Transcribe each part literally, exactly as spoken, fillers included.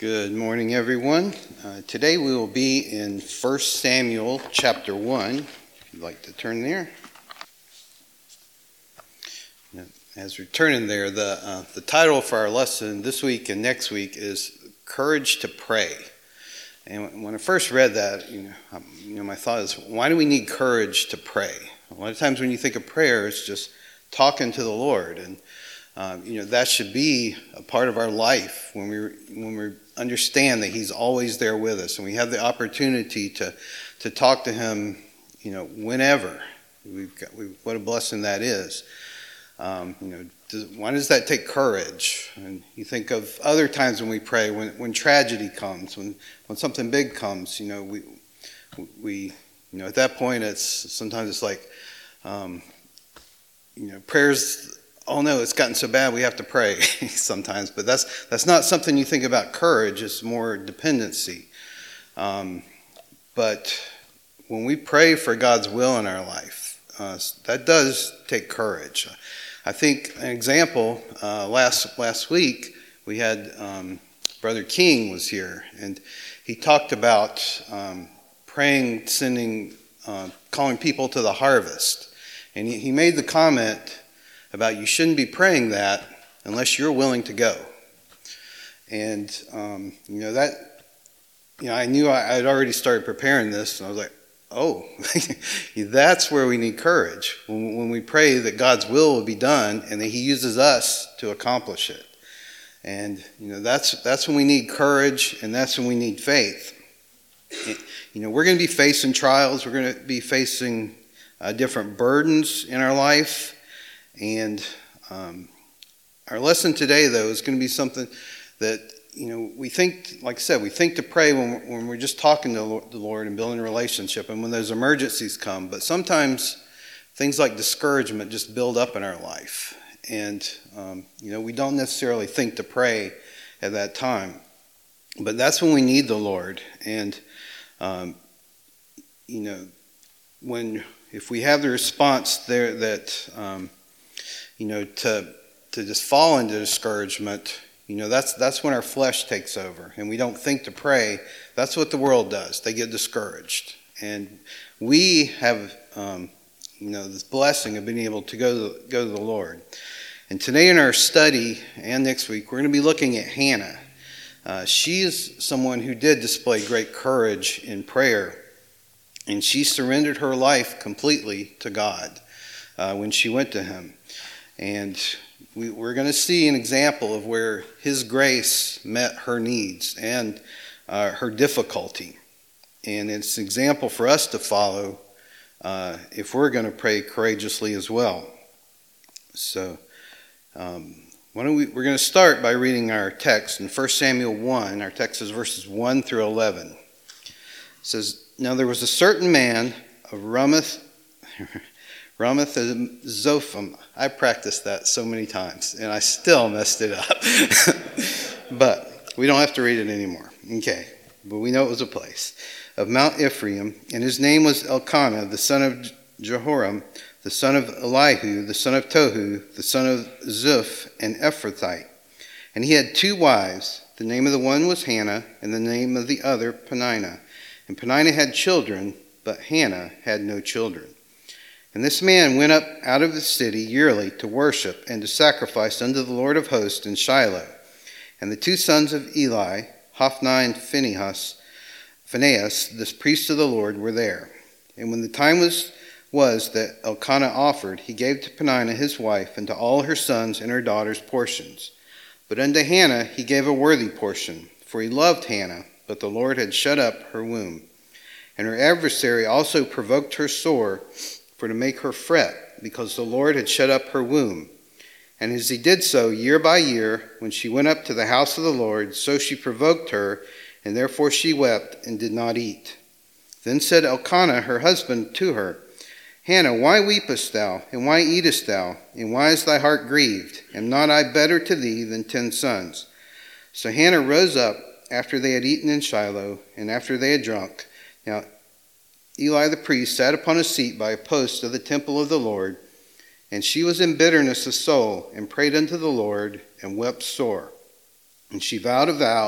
Good morning, everyone. Uh, today we will be in First Samuel chapter one. If you'd like to turn there. As we're turning there, the uh, the title for our lesson this week and next week is Courage to Pray. And when I first read that, you know, um, you know, my thought is, why do we need courage to pray? A lot of times when you think of prayer, it's just talking to the Lord, and um, you know that should be a part of our life when we when we understand that He's always there with us, and we have the opportunity to to talk to Him, you know, whenever. We've got we, what a blessing that is. Um, you know, does, why does that take courage? And you think of other times when we pray, when when tragedy comes, when when something big comes. You know, we we you know at that point it's sometimes it's like, um, you know, prayers. Oh no, it's gotten so bad we have to pray sometimes. But that's that's not something you think about courage. It's more dependency. Um, but when we pray for God's will in our life, uh, that does take courage. I think an example, uh, last last week we had um, Brother King was here, and he talked about um, praying, sending, uh, calling people to the harvest. And he, he made the comment about you shouldn't be praying that unless you're willing to go. And, um, you know, that, you know, I knew I had already started preparing this, and I was like, oh, that's where we need courage. When, when we pray that God's will will be done and that He uses us to accomplish it. And, you know, that's that's when we need courage, and that's when we need faith. You know, we're going to be facing trials. We're going to be facing uh, different burdens in our life. And um, our lesson today, though, is going to be something that, you know, we think, like I said, we think to pray when we're, when we're just talking to the Lord and building a relationship and when those emergencies come. But sometimes things like discouragement just build up in our life. And, um, you know, we don't necessarily think to pray at that time. But that's when we need the Lord. And, um, you know, when if we have the response there that... Um, You know, to to just fall into discouragement, you know, that's that's when our flesh takes over and we don't think to pray. That's what the world does. They get discouraged. And we have, um, you know, this blessing of being able to go to, go to the Lord. And today in our study and next week, we're going to be looking at Hannah. Uh, she is someone who did display great courage in prayer. And she surrendered her life completely to God uh, when she went to Him. And we, we're going to see an example of where His grace met her needs and uh, her difficulty. And it's an example for us to follow uh, if we're going to pray courageously as well. So um, why don't we, we're going to start by reading our text in First Samuel one. Our text is verses one through eleven. It says, "Now there was a certain man of Ramoth... Ramoth Zophim." I practiced that so many times, and I still messed it up. But we don't have to read it anymore. Okay, but we know it was a place. "Of Mount Ephraim, and his name was Elkanah, the son of Jehoram, the son of Elihu, the son of Tohu, the son of Zuph, an Ephrathite. And he had two wives. The name of the one was Hannah, and the name of the other Peninnah. And Peninnah had children, but Hannah had no children. And this man went up out of the city yearly to worship and to sacrifice unto the Lord of hosts in Shiloh. And the two sons of Eli, Hophni and Phinehas, Phinehas, the priest of the Lord, were there. And when the time was, was that Elkanah offered, he gave to Peninnah his wife and to all her sons and her daughters portions. But unto Hannah he gave a worthy portion, for he loved Hannah, but the Lord had shut up her womb. And her adversary also provoked her sore, for to make her fret, because the Lord had shut up her womb. And as he did so year by year, when she went up to the house of the Lord, so she provoked her, and therefore she wept and did not eat. Then said Elkanah her husband to her, Hannah, why weepest thou, and why eatest thou, and why is thy heart grieved? Am not I better to thee than ten sons? So Hannah rose up after they had eaten in Shiloh, and after they had drunk. Now Eli the priest sat upon a seat by a post of the temple of the Lord, and she was in bitterness of soul, and prayed unto the Lord, and wept sore. And she vowed a vow,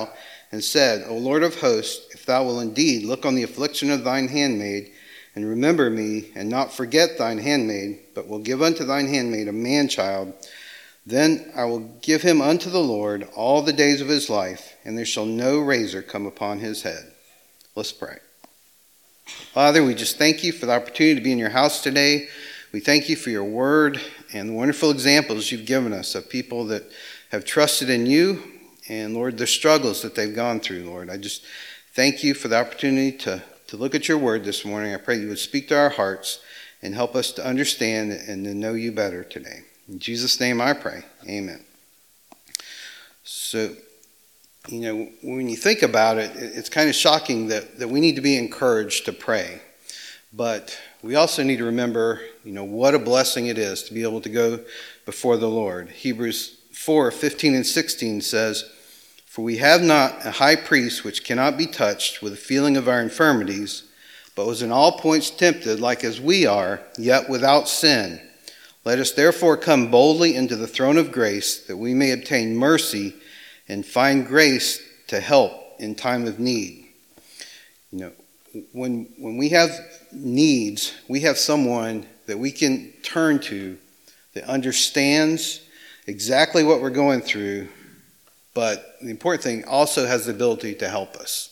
and said, O Lord of hosts, if thou wilt indeed look on the affliction of thine handmaid, and remember me, and not forget thine handmaid, but will give unto thine handmaid a man-child, then I will give him unto the Lord all the days of his life, and there shall no razor come upon his head. Let's pray. Father, we just thank you for the opportunity to be in your house today. We thank you for your word and the wonderful examples you've given us of people that have trusted in you, and Lord, the struggles that they've gone through, Lord. I just thank you for the opportunity to, to look at your word this morning. I pray you would speak to our hearts and help us to understand and to know you better today. In Jesus' name I pray. Amen. So, you know, when you think about it, it's kind of shocking that, that we need to be encouraged to pray. But we also need to remember, you know, what a blessing it is to be able to go before the Lord. Hebrews four, fifteen and sixteen says, For we have not a high priest which cannot be touched with the feeling of our infirmities, but was in all points tempted like as we are, yet without sin. Let us therefore come boldly into the throne of grace, that we may obtain mercy and find grace to help in time of need. You know, when when we have needs, we have someone that we can turn to that understands exactly what we're going through, but the important thing, also has the ability to help us.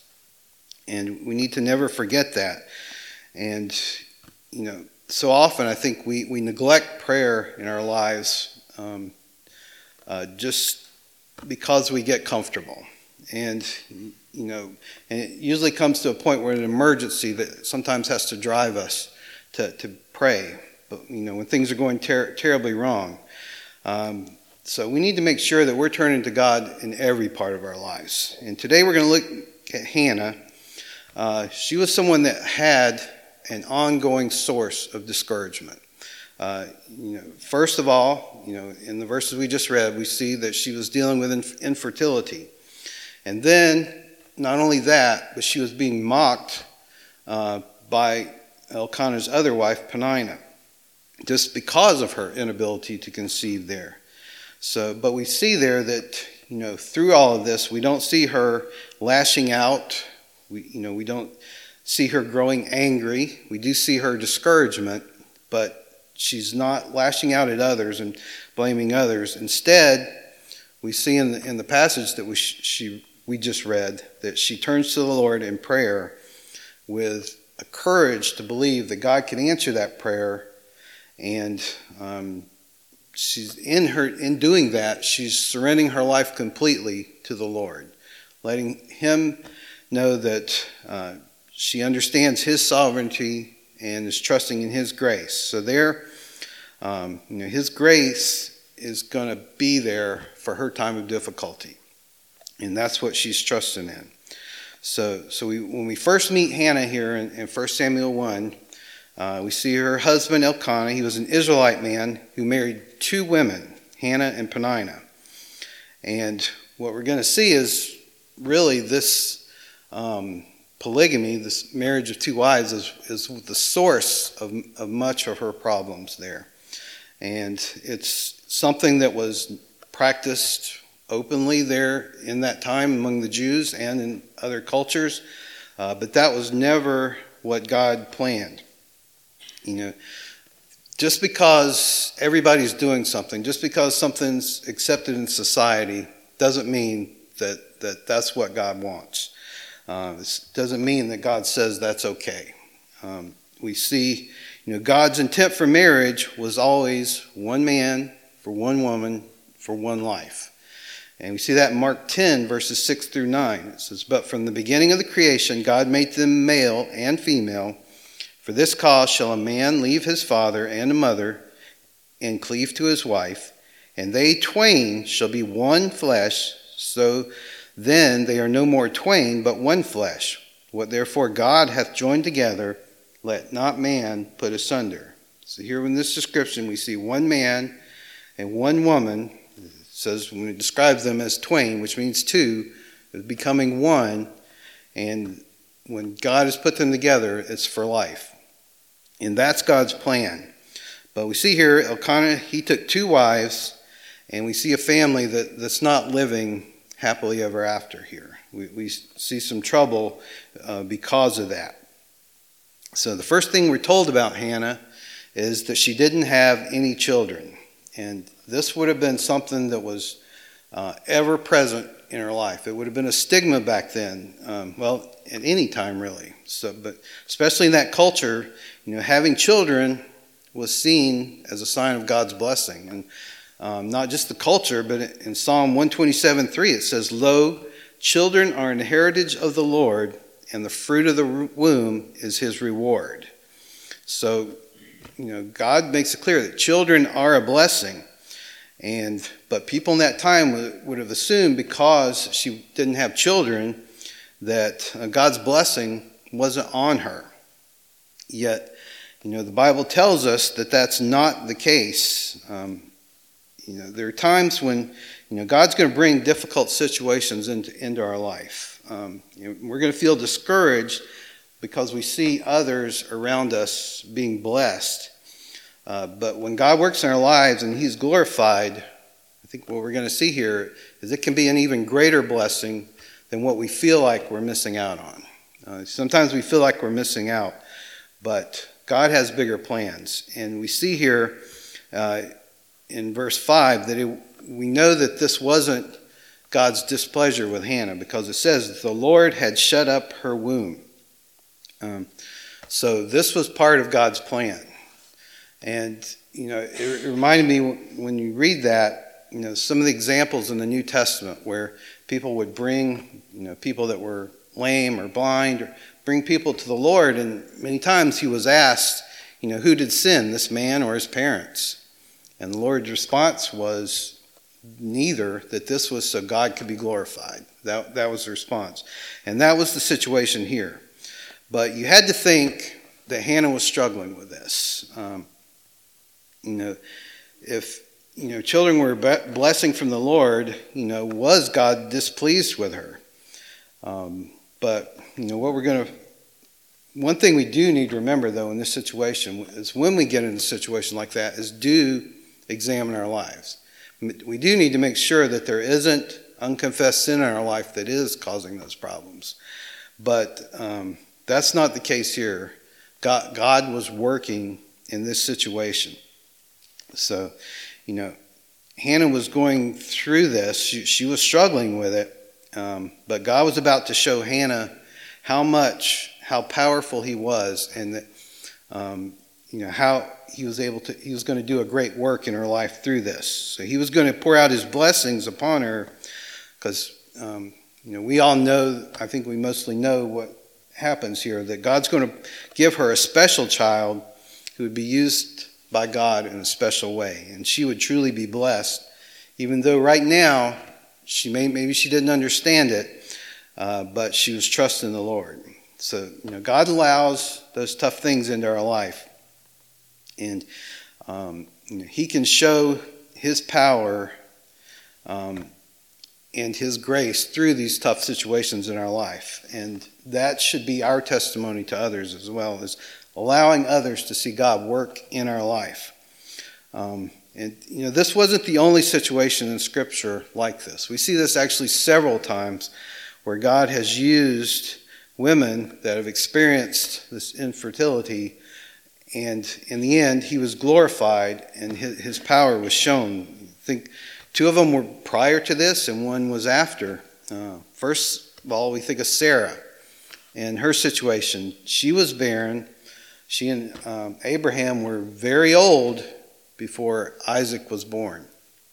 And we need to never forget that. And, you know, so often I think we, we neglect prayer in our lives um, uh, just because we get comfortable. And, you know, and it usually comes to a point where an emergency that sometimes has to drive us to, to pray. But, you know, when things are going ter- terribly wrong. Um, so we need to make sure that we're turning to God in every part of our lives. And today we're going to look at Hannah. Uh, she was someone that had an ongoing source of discouragement. Uh, you know, first of all, you know, in the verses we just read, we see that she was dealing with inf- infertility. And then, not only that, but she was being mocked uh, by Elkanah's other wife, Peninnah, just because of her inability to conceive there. So, but we see there that, you know, through all of this, we don't see her lashing out. We, you know, we don't see her growing angry. We do see her discouragement, but she's not lashing out at others and blaming others. Instead, we see in the, in the passage that we she we just read that she turns to the Lord in prayer with a courage to believe that God can answer that prayer, and um, she's in her in doing that, she's surrendering her life completely to the Lord, letting Him know that uh, she understands His sovereignty and is trusting in His grace. So there, um, you know, His grace is going to be there for her time of difficulty, and that's what she's trusting in. So, so we, when we first meet Hannah here in, in First Samuel one, uh, we see her husband Elkanah. He was an Israelite man who married two women, Hannah and Peninnah. And what we're going to see is really this um, polygamy, this marriage of two wives, is, is the source of, of much of her problems there. And it's something that was practiced openly there in that time among the Jews and in other cultures, uh, but that was never what God planned. You know, just because everybody's doing something, just because something's accepted in society, doesn't mean that, that that's what God wants. Uh, it doesn't mean that God says that's okay. Um, we see, you know, God's intent for marriage was always one man for one woman for one life. And we see that in Mark ten, verses six through nine. It says, But from the beginning of the creation, God made them male and female. For this cause shall a man leave his father and mother and cleave to his wife, and they twain shall be one flesh. So then they are no more twain, but one flesh. What therefore God hath joined together, let not man put asunder. So here in this description, we see one man and one woman. It says when it describes them as twain, which means two, becoming one. And when God has put them together, it's for life. And that's God's plan. But we see here, Elkanah, he took two wives, and we see a family that, that's not living happily ever after here. we, we see some trouble uh, because of that. So the first thing we're told about Hannah is that she didn't have any children. And this would have been something that was uh, ever present in her life. It would have been a stigma back then, um, well, at any time really. So, but especially in that culture, you know, having children was seen as a sign of God's blessing. And um, not just the culture, but in Psalm one twenty-seven three it says, "Lo, children are an heritage of the Lord, and the fruit of the womb is his reward." So, you know, God makes it clear that children are a blessing. And but people in that time would, would have assumed because she didn't have children that uh, God's blessing wasn't on her. Yet, you know, the Bible tells us that that's not the case. Um, you know, there are times when, you know, God's going to bring difficult situations into, into our life. Um, you know, we're going to feel discouraged because we see others around us being blessed. Uh, but when God works in our lives and he's glorified, I think what we're going to see here is it can be an even greater blessing than what we feel like we're missing out on. Uh, sometimes we feel like we're missing out, but God has bigger plans. And we see here uh, in verse five that it, we know that this wasn't God's displeasure with Hannah, because it says that the Lord had shut up her womb. Um, so this was part of God's plan. And, you know, it, it reminded me when you read that, you know, some of the examples in the New Testament where people would bring, you know, people that were lame or blind, or bring people to the Lord. And many times he was asked, you know, who did sin, this man or his parents? And the Lord's response was neither, that this was so God could be glorified. That, that was the response. And that was the situation here. But you had to think that Hannah was struggling with this. Um, you know, if, you know, children were a blessing from the Lord, you know, was God displeased with her? Um, but, you know, what we're going to, one thing we do need to remember, though, in this situation is when we get in a situation like that is do examine our lives. We do need to make sure that there isn't unconfessed sin in our life that is causing those problems. But um, that's not the case here. God, God was working in this situation. So, you know, Hannah was going through this. She, she was struggling with it. Um, but God was about to show Hannah how much, how powerful he was, and that, um, you know, how he was able to, he was going to do a great work in her life through this. So he was going to pour out his blessings upon her because, um, you know, we all know, I think we mostly know what happens here, that God's going to give her a special child who would be used by God in a special way. And she would truly be blessed, even though right now, she may, maybe she didn't understand it, uh, but she was trusting the Lord. So, you know, God allows those tough things into our life. And um, you know, he can show his power um, and his grace through these tough situations in our life. And that should be our testimony to others as well, as allowing others to see God work in our life. Um, and, you know, this wasn't the only situation in Scripture like this. We see this actually several times where God has used women that have experienced this infertility, and in the end, he was glorified and his, his power was shown. I think two of them were prior to this and one was after. Uh, first of all, we think of Sarah and her situation. She was barren. She and um, Abraham were very old before Isaac was born.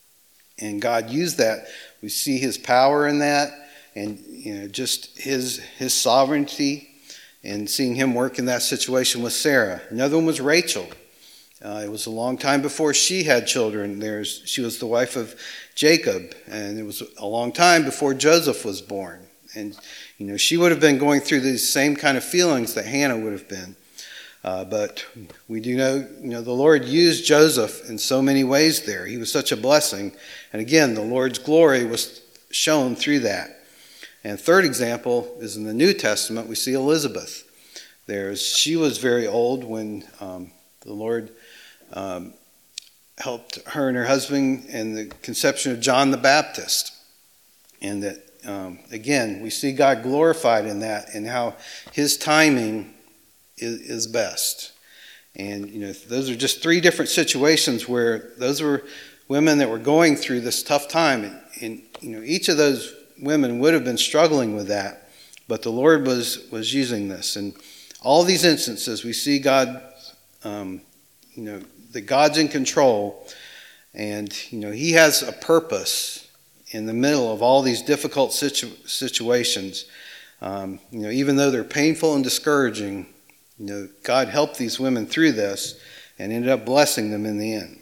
And God used that. We see his power in that, and you know, just his his sovereignty, and seeing him work in that situation with Sarah. Another one was Rachel. Uh, it was a long time before she had children. There's, she was the wife of Jacob, and it was a long time before Joseph was born. And you know, she would have been going through these same kind of feelings that Hannah would have been. Uh, but we do know, you know, the Lord used Joseph in so many ways there. He was such a blessing. And again, the Lord's glory was shown through that. And third example is in the New Testament. We see Elizabeth. There's, she was very old when um, the Lord um, helped her and her husband in the conception of John the Baptist. And that um, again, we see God glorified in that and how his timing is, is best. And, you know, those are just three different situations where those were women that were going through this tough time. And, and you know, each of those women would have been struggling with that, but the Lord was, was using this. And all these instances, we see God, um, you know, that God's in control, and, you know, he has a purpose in the middle of all these difficult situ- situations. Um, you know, even though they're painful and discouraging, you know, God helped these women through this and ended up blessing them in the end.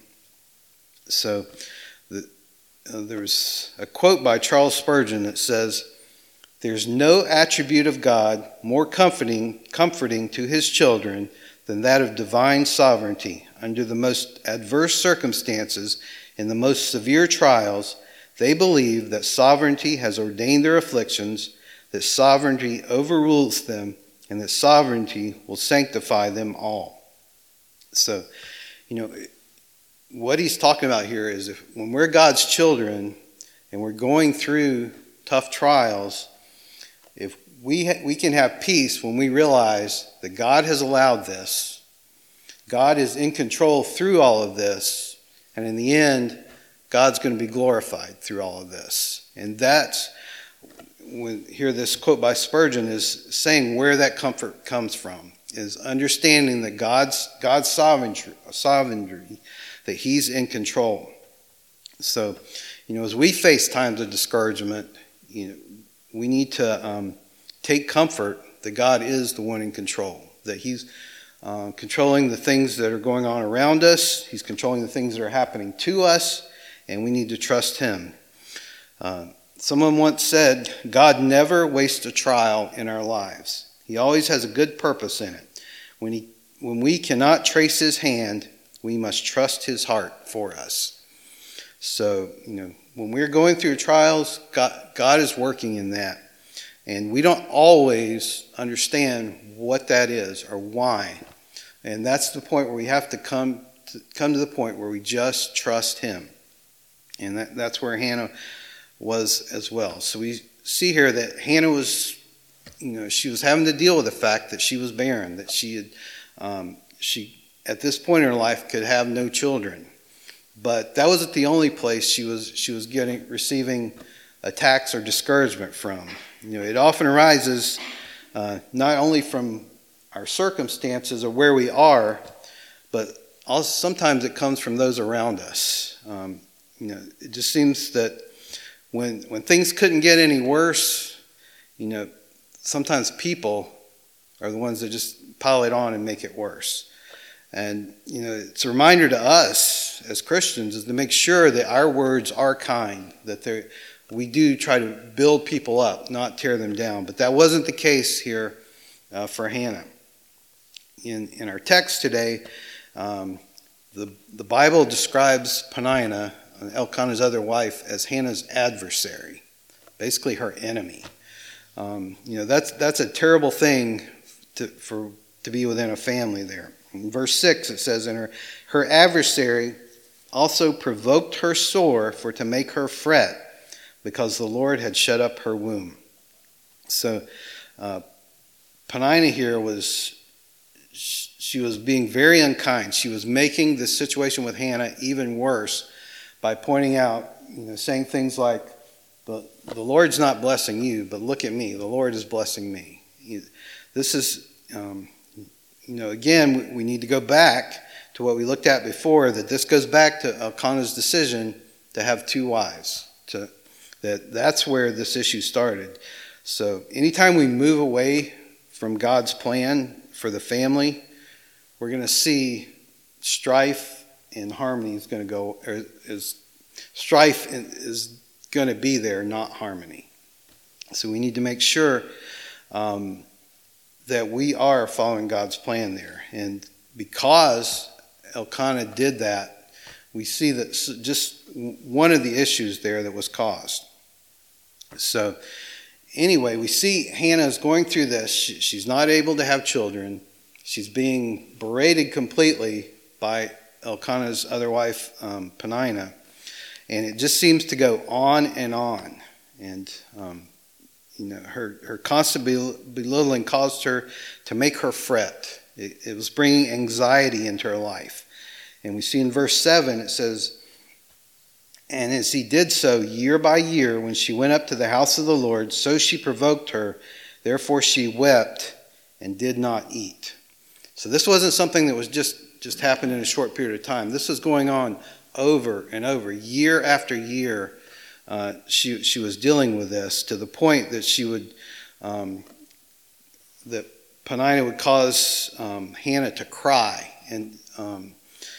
So the, uh, there's a quote by Charles Spurgeon that says, "There's no attribute of God more comforting, comforting to his children than that of divine sovereignty. Under the most adverse circumstances, in the most severe trials, they believe that sovereignty has ordained their afflictions, that sovereignty overrules them, and that sovereignty will sanctify them all." So, you know, what he's talking about here is if when we're God's children and we're going through tough trials, if we ha- we can have peace when we realize that God has allowed this, God is in control through all of this, and in the end, God's going to be glorified through all of this. And that's when here this quote by Spurgeon is saying where that comfort comes from, is understanding that God's God's sovereignty, sovereignty, that he's in control. So, you know, as we face times of discouragement, you know, we need to um, take comfort that God is the one in control, that he's uh, controlling the things that are going on around us, he's controlling the things that are happening to us, and we need to trust him. Uh, someone once said, God never wastes a trial in our lives. He always has a good purpose in it. When he, when we cannot trace his hand, we must trust his heart for us. So, you know, when we're going through trials, God, God is working in that. And we don't always understand what that is or why. And that's the point where we have to come to, come to the point where we just trust him. And that, that's where Hannah was as well. So we see here that Hannah was, you know, she was having to deal with the fact that she was barren, that she had, um, she at this point in her life could have no children. But that wasn't the only place she was she was getting receiving attacks or discouragement from. You know, it often arises uh, not only from our circumstances or where we are, but also sometimes it comes from those around us. Um, you know, it just seems that when when things couldn't get any worse, you know, sometimes people are the ones that just pile it on and make it worse. And, you know, it's a reminder to us as Christians is to make sure that our words are kind, that they're we do try to build people up, not tear them down. But that wasn't the case here uh, for Hannah. In in our text today, um, the, the Bible describes Peninnah, Elkanah's other wife, as Hannah's adversary, basically her enemy. Um, you know, that's that's a terrible thing to, for to be within a family there. In verse six, it says, "And her, her adversary also provoked her sore for to make her fret, because the Lord had shut up her womb." So uh, Peninnah here was, she was being very unkind. She was making the situation with Hannah even worse by pointing out, you know, saying things like, the, the Lord's not blessing you, but look at me. The Lord is blessing me. This is, um, you know, again, we need to go back to what we looked at before, that this goes back to Elkanah's decision to have two wives, to That that's where this issue started. So anytime we move away from God's plan for the family, we're going to see strife and harmony is going to go, or is strife is going to be there, not harmony. So we need to make sure um, that we are following God's plan there. And because Elkanah did that, we see that just one of the issues there that was caused. So anyway, we see Hannah is going through this. She, she's not able to have children. She's being berated completely by Elkanah's other wife, um, Peninnah. And it just seems to go on and on. And um, you know, her, her constant belittling caused her to make her fret. It, it was bringing anxiety into her life. And we see in verse seven, it says, "And as he did so year by year, when she went up to the house of the Lord, so she provoked her. Therefore she wept and did not eat." So this wasn't something that was just, just happened in a short period of time. This was going on over and over, year after year. Uh, she she was dealing with this to the point that she would, um, that Peninnah would cause um, Hannah to cry, and um,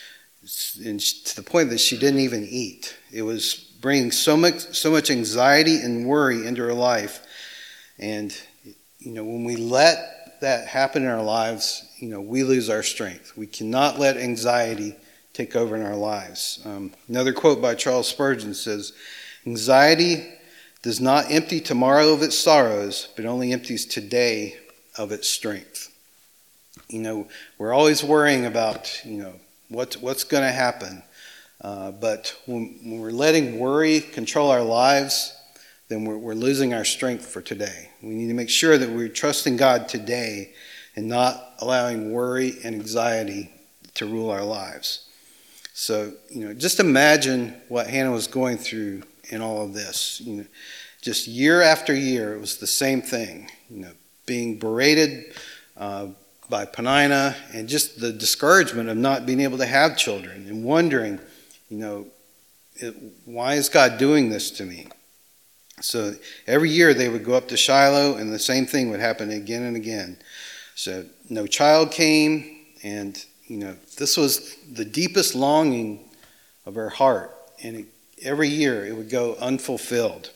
and to the point that she didn't even eat. It was bringing so much so much anxiety and worry into her life, and you know when we let that happen in our lives, you know we lose our strength. We cannot let anxiety take over in our lives. Um, another quote by Charles Spurgeon says, "Anxiety does not empty tomorrow of its sorrows, but only empties today of its strength." You know, we're always worrying about, you know, what, what's going to happen. Uh, but when, when we're letting worry control our lives, then we're, we're losing our strength for today. We need to make sure that we're trusting God today and not allowing worry and anxiety to rule our lives. So, you know, just imagine what Hannah was going through in all of this. You know, just year after year, it was the same thing. You know, being berated uh, by Peninnah, and just the discouragement of not being able to have children, and wondering, you know, it, why is God doing this to me? So every year they would go up to Shiloh, and the same thing would happen again and again. So no child came, and you know, this was the deepest longing of her heart, and it, every year it would go unfulfilled.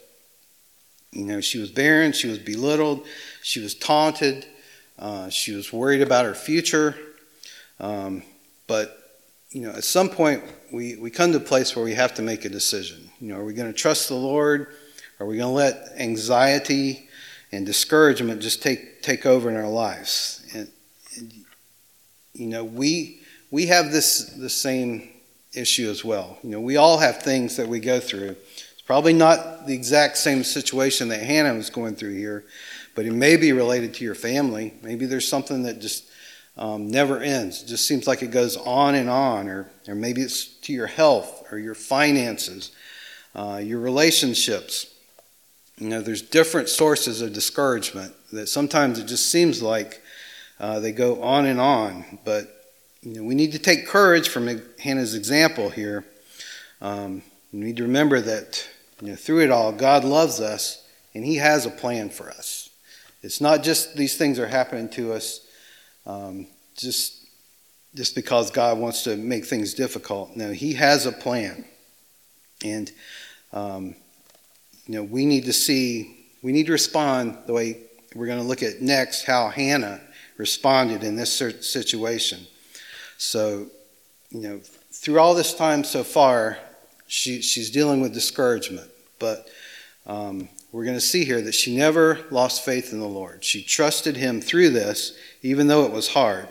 You know, she was barren, she was belittled, she was taunted, uh, she was worried about her future. Um, but, you know, at some point we, we come to a place where we have to make a decision. You know, are we going to trust the Lord? Are we going to let anxiety and discouragement just take, take over in our lives? And, and you know, we we have this the same issue as well. You know, we all have things that we go through. It's probably not the exact same situation that Hannah was going through here, but it may be related to your family. Maybe there's something that just um, never ends. It just seems like it goes on and on, or or maybe it's to your health or your finances, uh, your relationships. You know, there's different sources of discouragement that sometimes it just seems like uh, they go on and on. But you know, we need to take courage from Hannah's example here. Um, we need to remember that, you know, through it all, God loves us, and He has a plan for us. It's not just these things are happening to us um, just just because God wants to make things difficult. No, He has a plan, and um, you know, we need to see, we need to respond the way we're going to look at next, how Hannah responded in this situation. So, you know, through all this time so far, she, she's dealing with discouragement. But um, we're going to see here that she never lost faith in the Lord. She trusted Him through this, even though it was hard.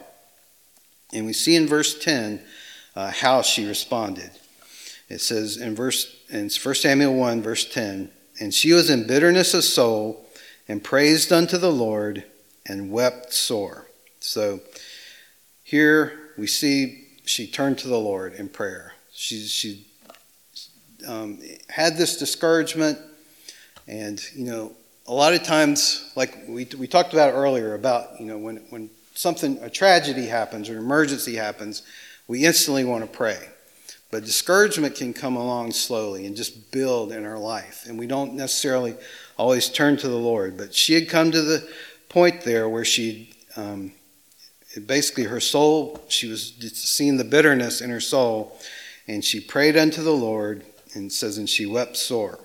And we see in verse ten uh, how she responded. It says in verse in First Samuel one, verse ten, "And she was in bitterness of soul, and praised unto the Lord, and wept sore." So here we see she turned to the Lord in prayer. She, she um, had this discouragement, and, you know, a lot of times, like we we talked about earlier, about, you know, when, when something, a tragedy happens or an emergency happens, we instantly want to pray. But discouragement can come along slowly and just build in our life, and we don't necessarily always turn to the Lord. But she had come to the point there where she um, basically her soul, she was seeing the bitterness in her soul, and she prayed unto the Lord, and it says, and she wept sore.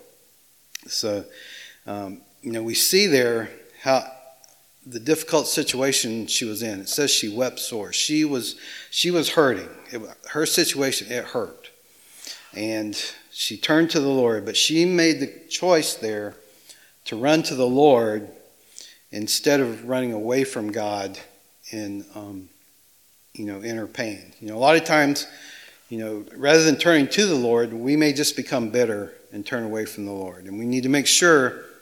So, um, you know, we see there how the difficult situation she was in. It says she wept sore. She was she was hurting. It, her situation, it hurt. And she turned to the Lord, but she made the choice there to run to the Lord instead of running away from God in, um, you know, in her pain. You know, a lot of times, you know, rather than turning to the Lord, we may just become bitter and turn away from the Lord. And we need to make sure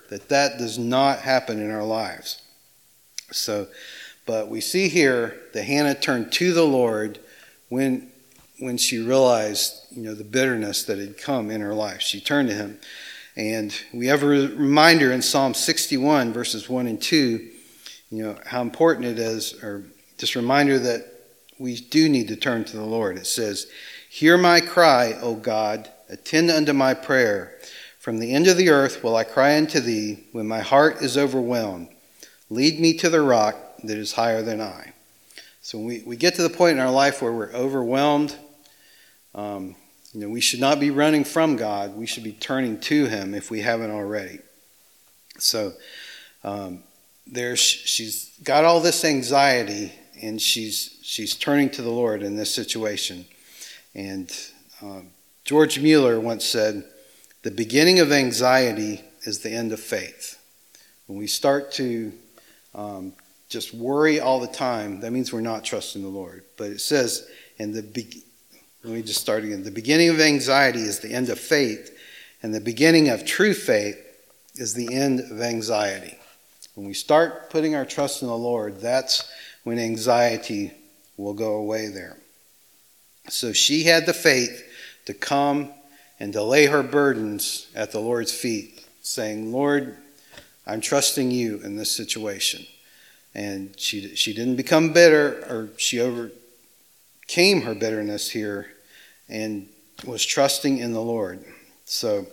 that that does not happen in our lives. So, but we see here that Hannah turned to the Lord when when she realized, you know, the bitterness that had come in her life. She turned to him. And we have a reminder in Psalm sixty-one, verses one and two, you know, how important it is, or just a reminder that we do need to turn to the Lord. It says, "Hear my cry, O God, attend unto my prayer. From the end of the earth will I cry unto thee when my heart is overwhelmed. Lead me to the rock that is higher than I." So when we, we get to the point in our life where we're overwhelmed, um, you know, we should not be running from God. We should be turning to him if we haven't already. So um, there's, she's got all this anxiety, and she's she's turning to the Lord in this situation. And um, George Mueller once said, "The beginning of anxiety is the end of faith." When we start to um, just worry all the time, that means we're not trusting the Lord. But it says, in the be- let me just start again. The beginning of anxiety is the end of faith, and the beginning of true faith is the end of anxiety. When we start putting our trust in the Lord, that's when anxiety will go away there. So she had the faith to come and to lay her burdens at the Lord's feet, saying, "Lord, I'm trusting you in this situation." And she she didn't become bitter, or she overcame her bitterness here and was trusting in the Lord. So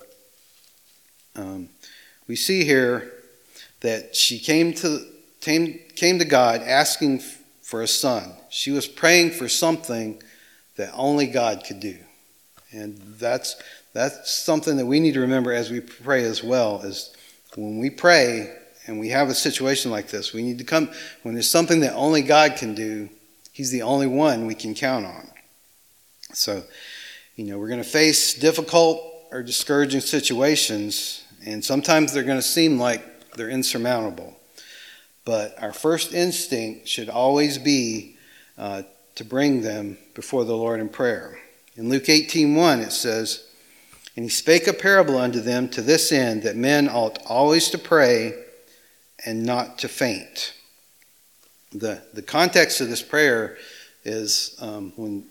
um, we see here that she came to came, came to God asking for a son. She was praying for something that only God could do. And that's that's something that we need to remember as we pray as well, is when we pray and we have a situation like this, we need to come, when there's something that only God can do, he's the only one we can count on. So, you know, we're going to face difficult or discouraging situations, and sometimes they're going to seem like they're insurmountable. But our first instinct should always be uh, to bring them before the Lord in prayer. In Luke eighteen one, it says, "And he spake a parable unto them to this end, that men ought always to pray and not to faint." The, the context of this prayer is um, when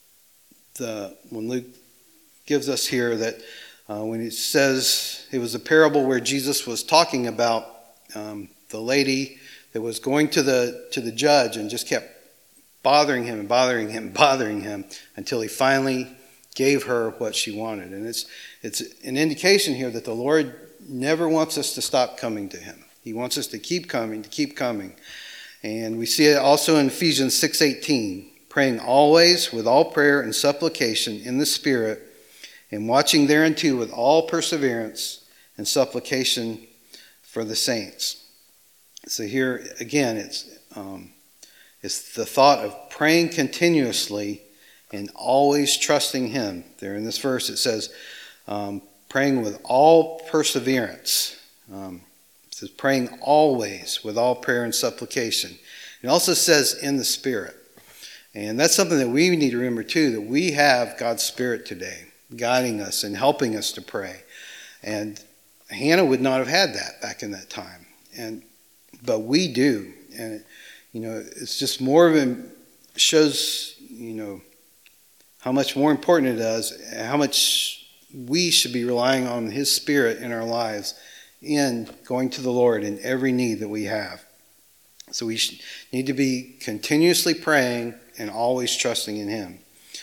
the when Luke gives us here that uh, when it says it was a parable where Jesus was talking about um, the lady that was going to the to the judge and just kept bothering him and bothering him and bothering him until he finally gave her what she wanted. And it's it's an indication here that the Lord never wants us to stop coming to him. He wants us to keep coming, to keep coming. And we see it also in Ephesians six eighteen, "Praying always with all prayer and supplication in the Spirit, and watching thereunto with all perseverance and supplication for the saints." So here again, it's um, it's the thought of praying continuously and always trusting him. There in this verse it says, um, praying with all perseverance. Um, it says praying always with all prayer and supplication. It also says in the Spirit. And that's something that we need to remember too, that we have God's Spirit today guiding us and helping us to pray. And Hannah would not have had that back in that time. And but we do. And you know, it's just more of a shows, you know, how much more important it is, how much we should be relying on his Spirit in our lives in going to the Lord in every need that we have. So we should, need to be continuously praying and always trusting in him.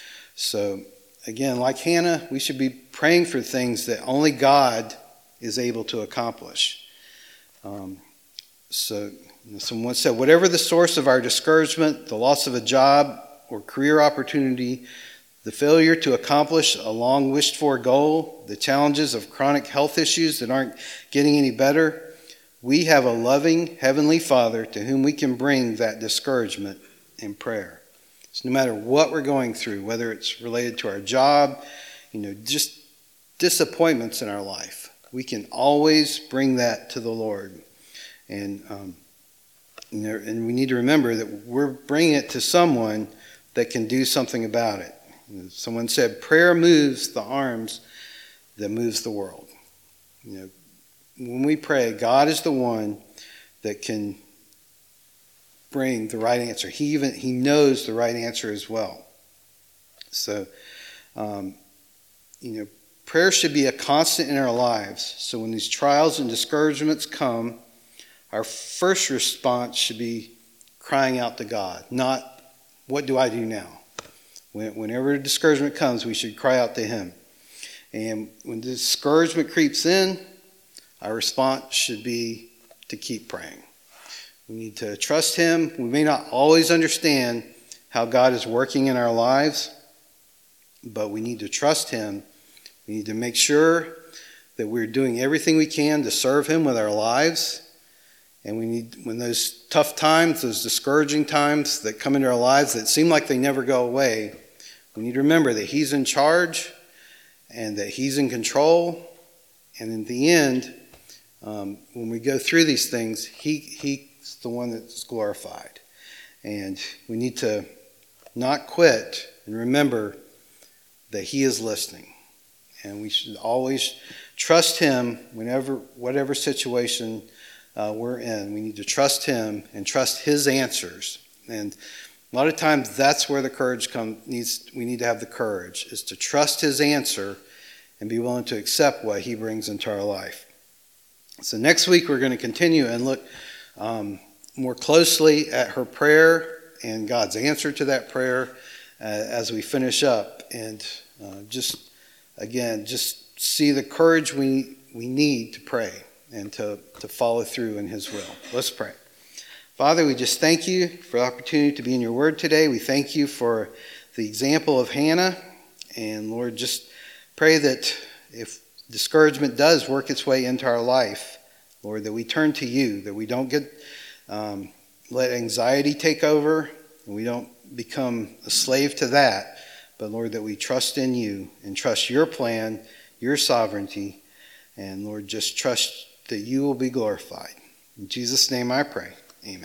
So again, like Hannah, we should be praying for things that only God is able to accomplish. Um, so someone said, whatever the source of our discouragement, the loss of a job or career opportunity, the failure to accomplish a long wished for goal, the challenges of chronic health issues that aren't getting any better, we have a loving Heavenly Father to whom we can bring that discouragement in prayer. So no matter what we're going through, whether it's related to our job, you know, just disappointments in our life, we can always bring that to the Lord. And, um, you know, and we need to remember that we're bringing it to someone that can do something about it. Someone said, prayer moves the arms that moves the world. You know, when we pray, God is the one that can bring the right answer. He even he knows the right answer as well. So, um, you know, prayer should be a constant in our lives. So when these trials and discouragements come, our first response should be crying out to God, not, what do I do now? Whenever discouragement comes, we should cry out to Him. And when discouragement creeps in, our response should be to keep praying. We need to trust Him. We may not always understand how God is working in our lives, but we need to trust Him. We need to make sure that we're doing everything we can to serve Him with our lives. And we need, when those tough times, those discouraging times that come into our lives that seem like they never go away, we need to remember that He's in charge and that He's in control. And in the end, um, when we go through these things, he, He's the one that's glorified. And we need to not quit and remember that He is listening. And we should always trust Him whenever, whatever situation Uh, we're in. We need to trust Him and trust His answers. And a lot of times that's where the courage comes. Needs we need to have the courage is to trust His answer and be willing to accept what He brings into our life. So next week we're going to continue and look um, more closely at her prayer and God's answer to that prayer uh, as we finish up, and uh, just again just see the courage we we need to pray and to, to follow through in His will. Let's pray. Father, we just thank You for the opportunity to be in Your Word today. We thank You for the example of Hannah. And Lord, just pray that if discouragement does work its way into our life, Lord, that we turn to You, that we don't get um, let anxiety take over, and we don't become a slave to that, but Lord, that we trust in You and trust Your plan, Your sovereignty, and Lord, just trust that You will be glorified. In Jesus' name I pray.